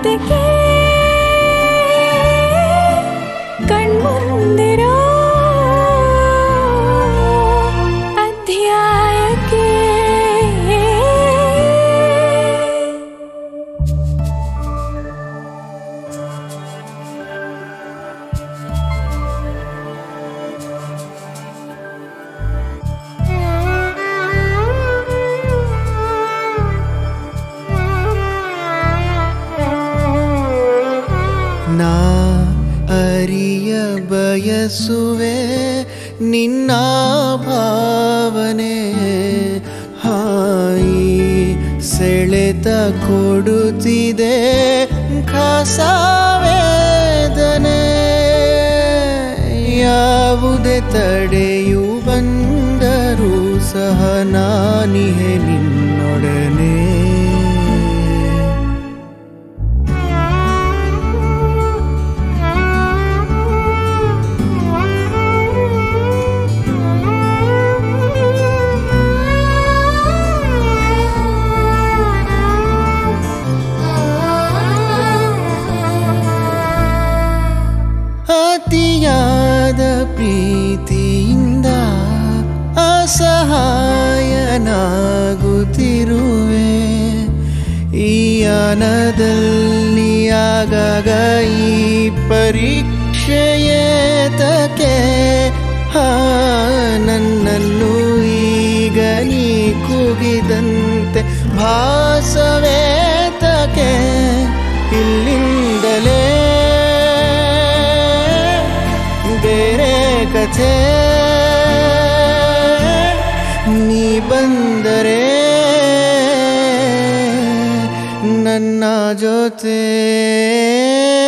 ಯಾತಕ್ಕೆ ಕಣ್ಮುಂದಿರೋ ಅಧ್ಯಾಯಕ್ಕೆ ನಾ ಅರಿಯ ಬಯಸುವೆ ನಿನ್ನ ಭಾವನೆ ಹಾಯಿ ಸೆಳೆತ ಕೊಡುತ್ತಿದೆ ಖಾಸ ವೇದನೆ ಯಾವುದೇ ತಡೆಯು ಬಂದರೂ ಸಹ ನಾನಿಹೆ ನಿನ್ನೊಡನೆ ಅತಿಯಾದ ಪ್ರೀತಿಯಿಂದ ಅಸಹಾಯನಾಗುತ್ತಿರುವೆ ಈ ಯಾನದಲ್ಲಿ ಆಗಾಗ ಈ ಪರೀಕ್ಷೆಯೇತಕ್ಕೆ ನನ್ನನ್ನು ಈಗ ನೀ ಕೂಗಿದಂತೆ ಭಾಸವೇತಕ್ಕೆ ಇಲ್ಲಿಂದಲೇ ಬೇರೆ ಕಥೆ ನೀ ಬಂದರೆ ನನ್ನ ಜೊತೆ